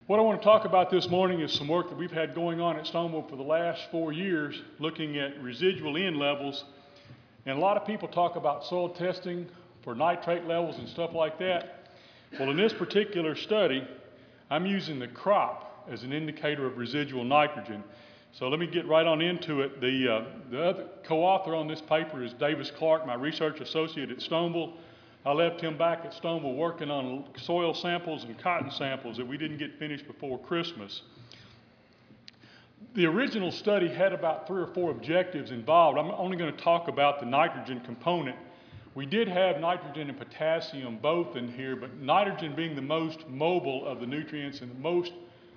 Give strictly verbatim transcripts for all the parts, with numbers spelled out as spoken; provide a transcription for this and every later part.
What I want to talk about this morning is some work that we've had going on at Stoneville for the last four years, looking at residual N levels. And a lot of people talk about soil testing for nitrate levels and stuff like that. Well, in this particular study, I'm using the crop as an indicator of residual nitrogen. So let me get right on into it. The, uh, the other co-author on this paper is Davis Clark, my research associate at Stoneville. I left him back at Stoneville working on soil samples and cotton samples that we didn't get finished before Christmas. The original study had about three or four objectives involved. I'm only going to talk about the nitrogen component. We did have nitrogen and potassium both in here, but nitrogen being the most mobile of the nutrients and the most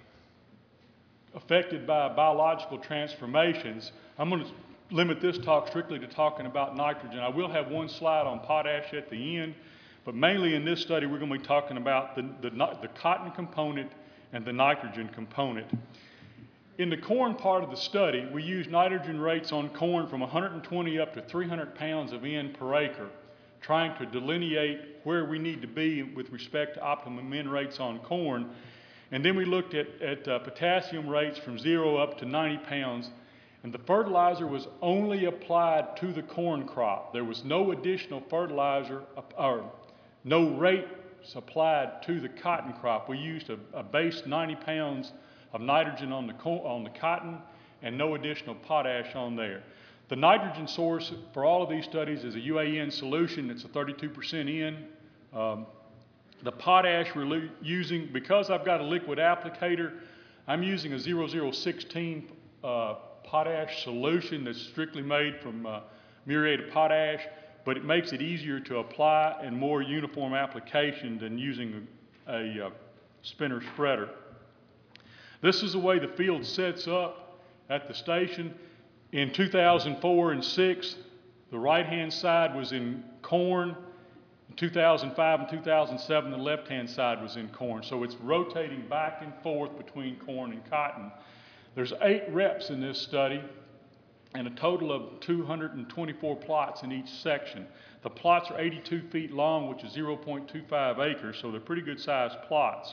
affected by biological transformations, I'm going to limit this talk strictly to talking about nitrogen. I will have one slide on potash at the end, but mainly in this study we're going to be talking about the, the, the cotton component and the nitrogen component. In the corn part of the study, we used nitrogen rates on corn from one hundred twenty up to three hundred pounds of N per acre, trying to delineate where we need to be with respect to optimum N rates on corn. And then we looked at, at uh, potassium rates from zero up to ninety pounds. And the fertilizer was only applied to the corn crop. There was no additional fertilizer or no rate supplied to the cotton crop. We used a, a base ninety pounds of nitrogen on the, on the cotton and no additional potash on there. The nitrogen source for all of these studies is a U A N solution. It's a thirty-two percent N. Um, the potash we're using, because I've got a liquid applicator, I'm using a zero zero one six uh, potash solution that's strictly made from uh, muriate of potash, but it makes it easier to apply and more uniform application than using a, a uh, spinner spreader. This is the way the field sets up at the station. In two thousand four and six, the right-hand side was in corn. In two thousand five and two thousand seven, the left-hand side was in corn. So it's rotating back and forth between corn and cotton. There's eight reps in this study and a total of two hundred twenty-four plots in each section. The plots are eighty-two feet long, which is zero point two five acres, so they're pretty good sized plots.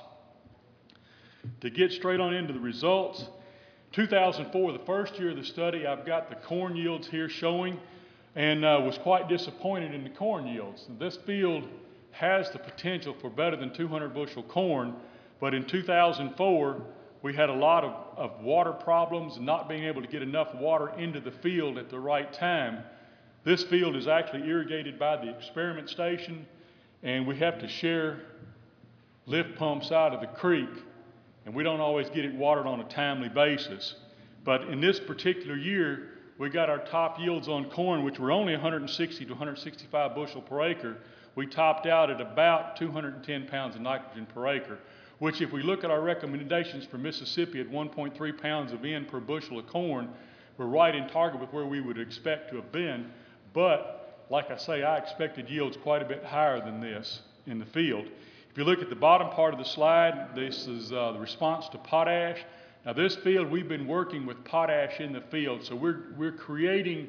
To get straight on into the results, two thousand four, the first year of the study, I've got the corn yields here showing, and uh, was quite disappointed in the corn yields. This field has the potential for better than two hundred bushel corn, but in two thousand four, we had a lot of, of water problems and not being able to get enough water into the field at the right time. This field is actually irrigated by the experiment station, and we have to share lift pumps out of the creek, and we don't always get it watered on a timely basis. But in this particular year, we got our top yields on corn, which were only one hundred sixty to one hundred sixty-five bushel per acre. We topped out at about two hundred ten pounds of nitrogen per acre, which if we look at our recommendations for Mississippi at one point three pounds of N per bushel of corn, we're right in target with where we would expect to have been. But like I say, I expected yields quite a bit higher than this in the field. If you look at the bottom part of the slide, this is uh, the response to potash. Now this field, we've been working with potash in the field, so we're, we're creating,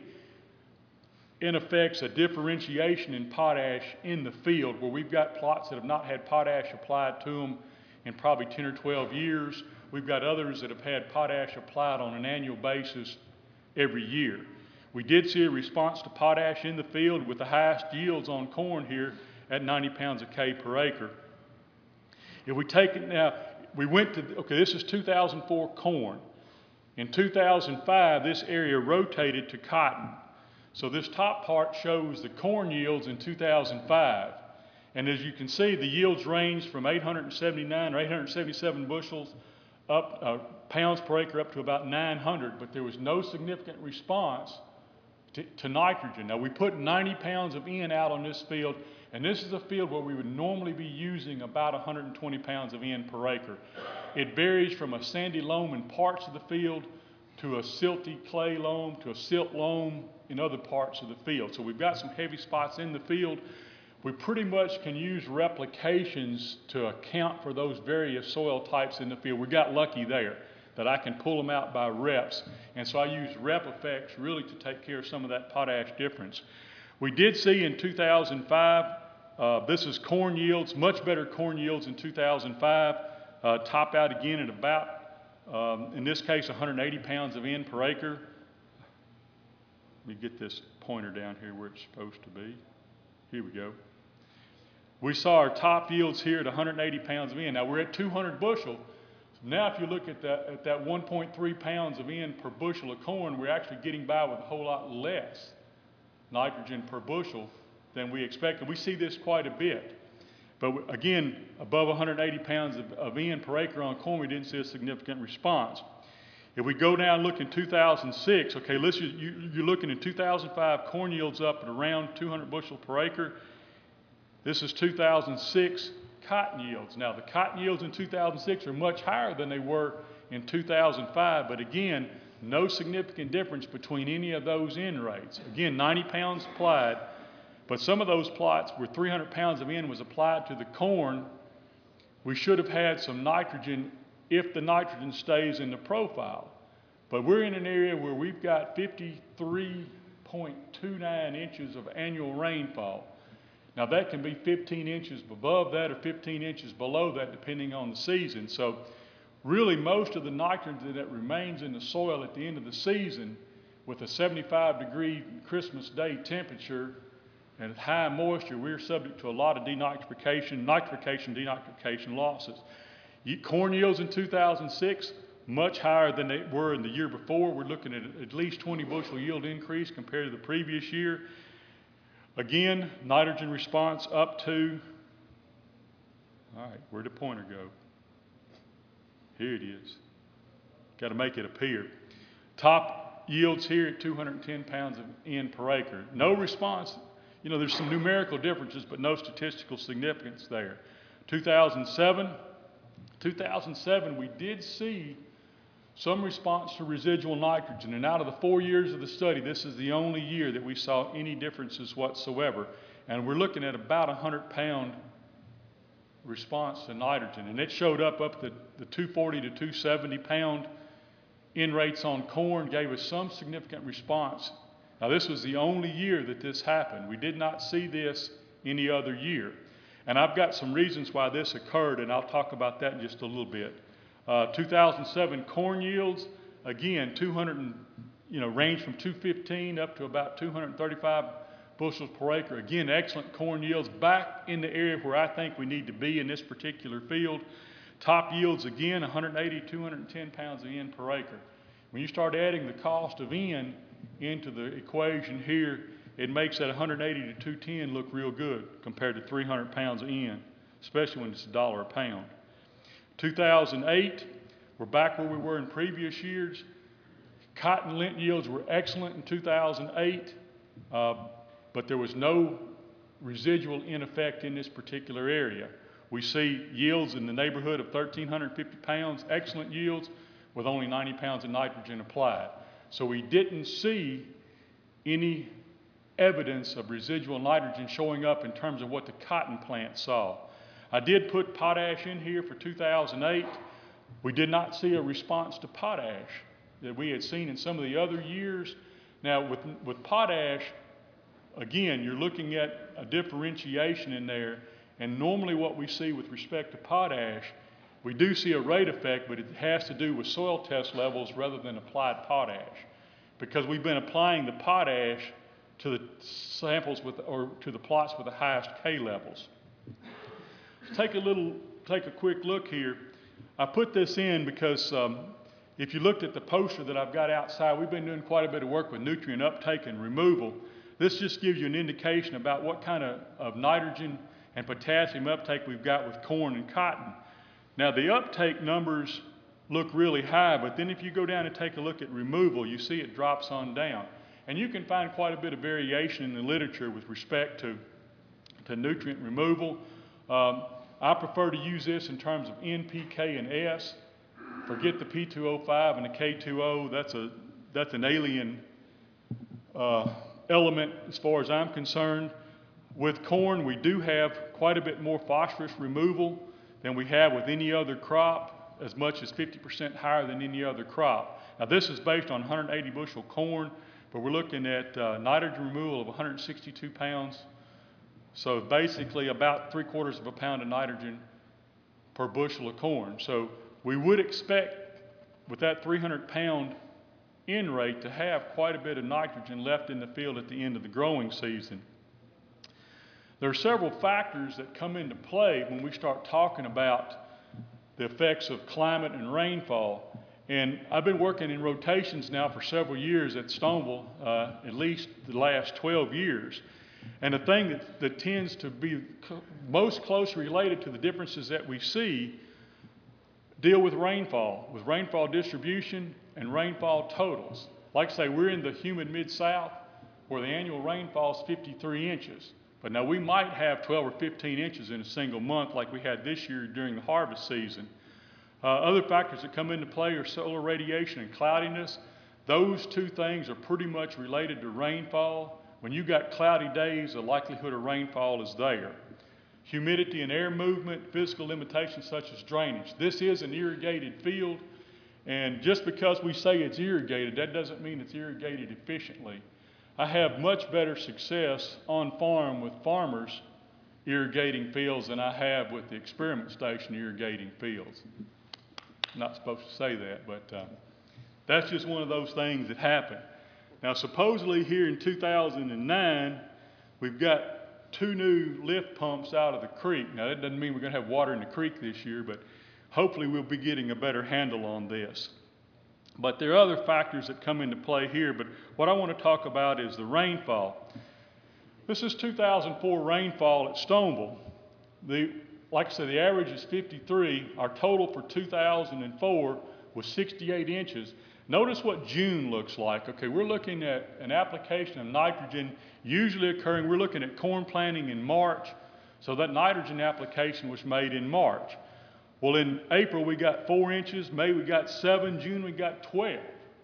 in effect, a differentiation in potash in the field where we've got plots that have not had potash applied to them in probably ten or twelve years. We've got others that have had potash applied on an annual basis every year. We did see a response to potash in the field with the highest yields on corn here at ninety pounds a K per acre. If we take it now, we went to, okay, this is two thousand four corn. In two thousand five, this area rotated to cotton. So this top part shows the corn yields in two thousand five. And as you can see, the yields ranged from eight hundred seventy-nine or eight hundred seventy-seven bushels up, uh, pounds per acre up to about nine hundred, but there was no significant response to, to nitrogen. Now we put ninety pounds of N out on this field, and this is a field where we would normally be using about one hundred twenty pounds of N per acre. It varies from a sandy loam in parts of the field to a silty clay loam to a silt loam in other parts of the field. So we've got some heavy spots in the field. We pretty much can use replications to account for those various soil types in the field. We got lucky there that I can pull them out by reps. And so I use rep effects really to take care of some of that potash difference. We did see in two thousand five, uh, this is corn yields, much better corn yields in two thousand five. uh, top out again at about, um, in this case, one hundred eighty pounds of N per acre. Let me get this pointer down here where it's supposed to be. Here we go. We saw our top yields here at one hundred eighty pounds of N. Now we're at two hundred bushel. Now if you look at that, at that one point three pounds of N per bushel of corn, we're actually getting by with a whole lot less nitrogen per bushel than we expected. We see this quite a bit. But again, above one hundred eighty pounds of, of N per acre on corn, we didn't see a significant response. If we go down and look in two thousand six, okay, let's, you, you're looking in two thousand five, corn yields up at around two hundred bushel per acre. This is two thousand six cotton yields. Now, the cotton yields in two thousand six are much higher than they were in two thousand five, but again, no significant difference between any of those N rates. Again, ninety pounds applied, but some of those plots where three hundred pounds of N was applied to the corn, we should have had some nitrogen if the nitrogen stays in the profile. But we're in an area where we've got fifty-three point two nine inches of annual rainfall. Now that can be fifteen inches above that or fifteen inches below that depending on the season. So really most of the nitrogen that remains in the soil at the end of the season with a seventy-five degree Christmas Day temperature and high moisture, we're subject to a lot of denitrification, nitrification, denitrification losses. Corn yields in two thousand six, much higher than they were in the year before. We're looking at at least twenty bushel yield increase compared to the previous year. Again, nitrogen response up to, all right, where'd the pointer go? Here it is. Got to make it appear. Top yields here at two hundred ten pounds of N per acre. No response. You know, there's some numerical differences, but no statistical significance there. two thousand seven, two thousand seven, we did see some response to residual nitrogen, and out of the four years of the study, this is the only year that we saw any differences whatsoever. And we're looking at about a hundred pound response to nitrogen, and it showed up up the, the two forty to two seventy pound N rates on corn, gave us some significant response. Now this was the only year that this happened. We did not see this any other year. And I've got some reasons why this occurred, and I'll talk about that in just a little bit. Uh, two thousand seven corn yields, again, two hundred, you know, range from two fifteen up to about two hundred thirty-five bushels per acre. Again, excellent corn yields, back in the area where I think we need to be in this particular field. Top yields, again, one hundred eighty, two hundred ten pounds of N per acre. When you start adding the cost of N into the equation here, it makes that one hundred eighty to two ten look real good compared to three hundred pounds of N, especially when it's a dollar a pound. two thousand eight, we're back where we were in previous years. Cotton lint yields were excellent in two thousand eight, uh, but there was no residual N effect in this particular area. We see yields in the neighborhood of one thousand three hundred fifty pounds, excellent yields with only ninety pounds of nitrogen applied. So we didn't see any evidence of residual nitrogen showing up in terms of what the cotton plant saw. I did put potash in here for two thousand eight. We did not see a response to potash that we had seen in some of the other years. Now with, with potash, again, you're looking at a differentiation in there, and normally what we see with respect to potash, we do see a rate effect, but it has to do with soil test levels rather than applied potash, because we've been applying the potash to the samples with, or to the plots with the highest K levels. Take a little, take a quick look here. I put this in because um, if you looked at the poster that I've got outside, we've been doing quite a bit of work with nutrient uptake and removal. This just gives you an indication about what kind of, of nitrogen and potassium uptake we've got with corn and cotton. Now the uptake numbers look really high, but then if you go down and take a look at removal, you see it drops on down. And you can find quite a bit of variation in the literature with respect to, to nutrient removal. Um, I prefer to use this in terms of N, P, K, and S. Forget the P two O five and the K two O. That's, a, that's an alien uh, element as far as I'm concerned. With corn, we do have quite a bit more phosphorus removal than we have with any other crop, as much as fifty percent higher than any other crop. Now this is based on one hundred eighty bushel corn, but we're looking at uh, nitrogen removal of one hundred sixty-two pounds. So basically about three quarters of a pound of nitrogen per bushel of corn. So we would expect with that three hundred pound N rate to have quite a bit of nitrogen left in the field at the end of the growing season. There are several factors that come into play when we start talking about the effects of climate and rainfall. And I've been working in rotations now for several years at Stoneville, uh, at least the last twelve years. And the thing that, that tends to be most closely related to the differences that we see deal with rainfall, with rainfall distribution and rainfall totals. Like I say, we're in the humid Mid-South where the annual rainfall is fifty-three inches. But now we might have twelve or fifteen inches in a single month like we had this year during the harvest season. Uh, other factors that come into play are solar radiation and cloudiness. Those two things are pretty much related to rainfall. When you've got cloudy days, the likelihood of rainfall is there. Humidity and air movement, physical limitations such as drainage. This is an irrigated field, and just because we say it's irrigated, that doesn't mean it's irrigated efficiently. I have much better success on farm with farmers irrigating fields than I have with the experiment station irrigating fields. I'm not supposed to say that, but uh, that's just one of those things that happen. Now, supposedly here in two thousand nine, we've got two new lift pumps out of the creek. Now, that doesn't mean we're going to have water in the creek this year, but hopefully we'll be getting a better handle on this. But there are other factors that come into play here, but what I want to talk about is the rainfall. This is two thousand four rainfall at Stoneville. The, like I said, the average is fifty-three. Our total for two thousand four was sixty-eight inches. Notice what June looks like. Okay, we're looking at an application of nitrogen usually occurring, we're looking at corn planting in March, so that nitrogen application was made in March. Well, in April we got four inches, May we got seven, June we got twelve.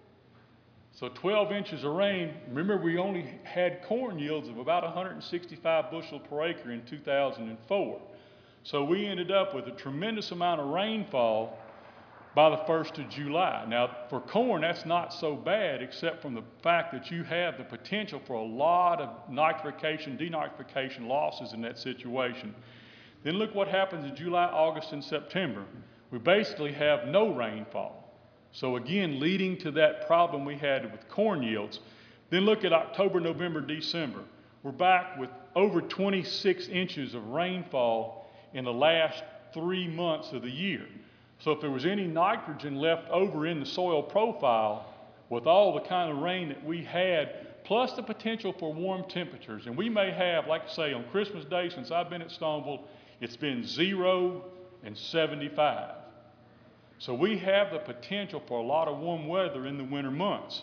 So twelve inches of rain. Remember, we only had corn yields of about one hundred sixty-five bushel per acre in two thousand four. So we ended up with a tremendous amount of rainfall by the first of July. Now, for corn, that's not so bad, except from the fact that you have the potential for a lot of nitrification, denitrification losses in that situation. Then look what happens in July, August, and September. We basically have no rainfall. So again, leading to that problem we had with corn yields. Then look at October, November, December. We're back with over twenty-six inches of rainfall in the last three months of the year. So if there was any nitrogen left over in the soil profile, with all the kind of rain that we had, plus the potential for warm temperatures, and we may have, like I say, on Christmas Day, since I've been at Stoneville, it's been zero and seventy-five. So we have the potential for a lot of warm weather in the winter months.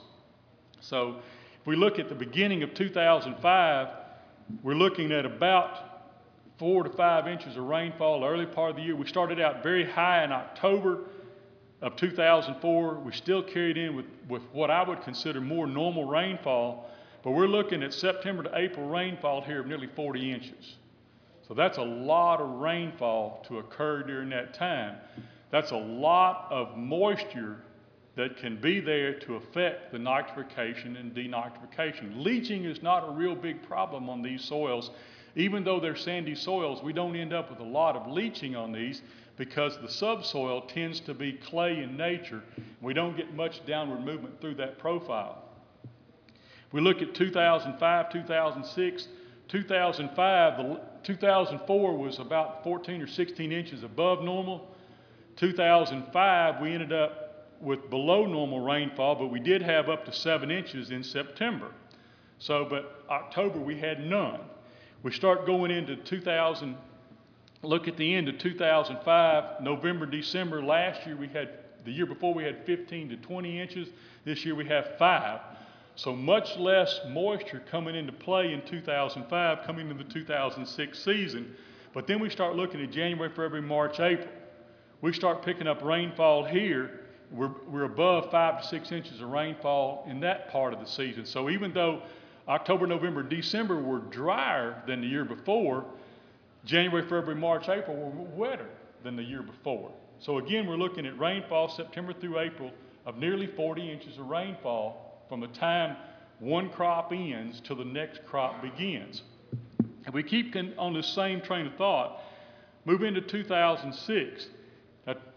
So if we look at the beginning of two thousand five, we're looking at about four to five inches of rainfall the early part of the year. We started out very high in October of two thousand four. We still carried in with, with what I would consider more normal rainfall, but we're looking at September to April rainfall here of nearly forty inches. So that's a lot of rainfall to occur during that time. That's a lot of moisture that can be there to affect the nitrification and denitrification. Leaching is not a real big problem on these soils. Even though they're sandy soils, we don't end up with a lot of leaching on these because the subsoil tends to be clay in nature. We don't get much downward movement through that profile. We look at two thousand five, two thousand six, two thousand five, the, two thousand four was about fourteen or sixteen inches above normal. two thousand five, we ended up with below normal rainfall, but we did have up to seven inches in September. So, but October we had none. We start going into two thousand, look at the end of two thousand five, November, December. Last year we had, the year before we had fifteen to twenty inches. This year we have five. So much less moisture coming into play in two thousand five, coming into the two thousand six season. But then we start looking at January, February, March, April. We start picking up rainfall here. We're, we're above five to six inches of rainfall in that part of the season. So even though October, November, December were drier than the year before, January, February, March, April were wetter than the year before. So again, we're looking at rainfall September through April of nearly forty inches of rainfall from the time one crop ends till the next crop begins. If we keep on this same train of thought, move into two thousand six.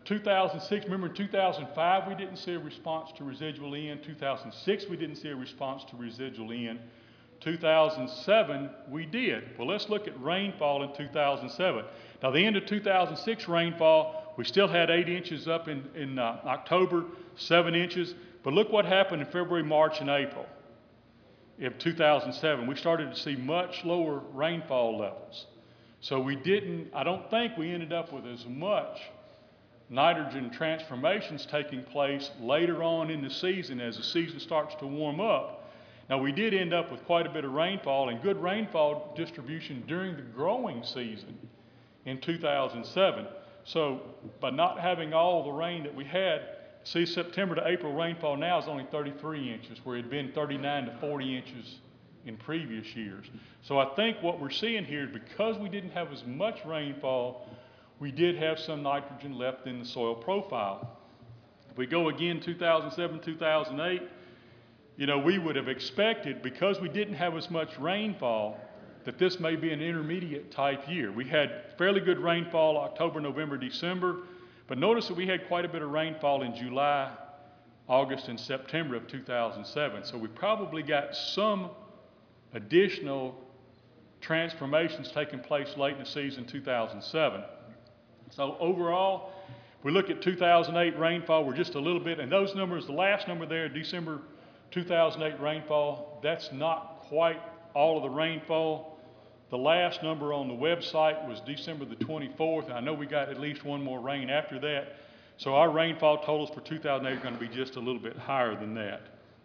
two thousand six, remember in two thousand five we didn't see a response to residual N. two thousand six we didn't see a response to residual N. two thousand seven we did. Well, let's look at rainfall in two thousand seven. Now the end of two thousand six rainfall, we still had eight inches up in, in uh, October, seven inches. But look what happened in February, March, and April of two thousand seven. We started to see much lower rainfall levels. So we didn't, I don't think we ended up with as much nitrogen transformations taking place later on in the season as the season starts to warm up. Now we did end up with quite a bit of rainfall and good rainfall distribution during the growing season in two thousand seven. So by not having all the rain that we had, see September to April rainfall now is only thirty-three inches where it had been thirty-nine to forty inches in previous years. So I think what we're seeing here is because we didn't have as much rainfall, we did have some nitrogen left in the soil profile. If we go again two thousand seven, two thousand eight, you know, we would have expected, because we didn't have as much rainfall, that this may be an intermediate type year. We had fairly good rainfall October, November, December, but notice that we had quite a bit of rainfall in July, August, and September of two thousand seven. So we probably got some additional transformations taking place late in the season two thousand seven. So overall, if we look at two thousand eight rainfall, we're just a little bit, and those numbers, the last number there, December two thousand eight rainfall, that's not quite all of the rainfall. The last number on the website was December the twenty-fourth, and I know we got at least one more rain after that. So our rainfall totals for two thousand eight are going to be just a little bit higher than that.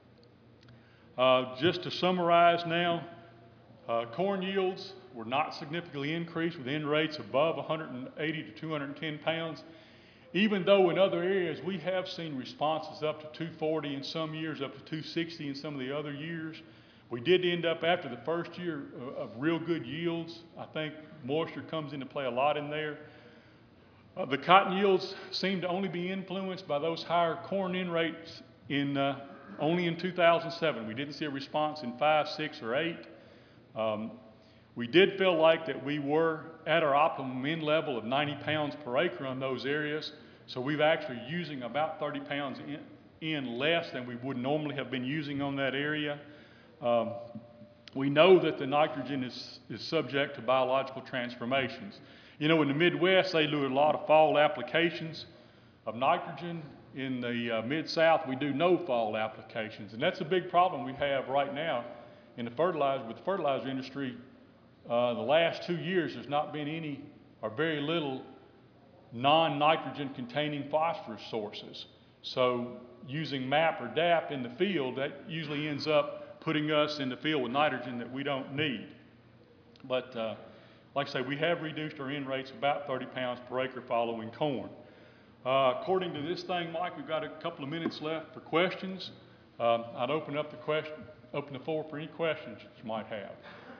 Uh, just to summarize now, uh, corn yields were not significantly increased with end rates above one hundred eighty to two hundred ten pounds, even though in other areas we have seen responses up to two forty in some years, up to two sixty in some of the other years. We did end up, after the first year of real good yields, I think moisture comes into play a lot in there. Uh, the cotton yields seem to only be influenced by those higher corn in rates in, uh, only in two thousand seven. We didn't see a response in five, six, or eight. Um, we did feel like that we were at our optimum in level of ninety pounds per acre on those areas. So we've actually using about thirty pounds in, in less than we would normally have been using on that area. Um, we know that the nitrogen is, is subject to biological transformations. You know, in the Midwest, they do a lot of fall applications of nitrogen. In the uh, Mid-South, we do no fall applications. And that's a big problem we have right now in the fertilizer, with the fertilizer industry. Uh, the last two years, there's not been any or very little non-nitrogen containing phosphorus sources. So using M A P or D A P in the field, that usually ends up putting us in the field with nitrogen that we don't need. But uh, like I say, we have reduced our N rates about thirty pounds per acre following corn. Uh, according to this thing, Mike, we've got a couple of minutes left for questions. Um, I'd open up the question, open the floor for any questions that you might have.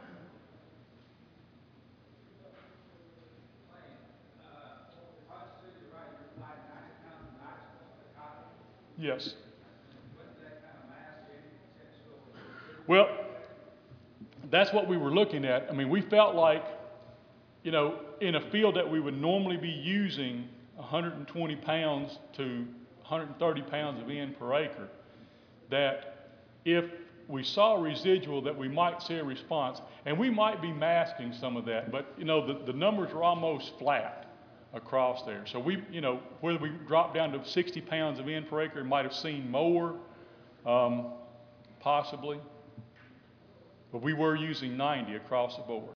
Yes. Well, that's what we were looking at. I mean, we felt like, you know, in a field that we would normally be using one hundred twenty pounds to one hundred thirty pounds of N per acre, that if we saw a residual that we might see a response, and we might be masking some of that, but, you know, the, the numbers are almost flat across there. So we, you know, whether we drop down to sixty pounds of N per acre, we might have seen more, um, possibly. But we were using ninety across the board.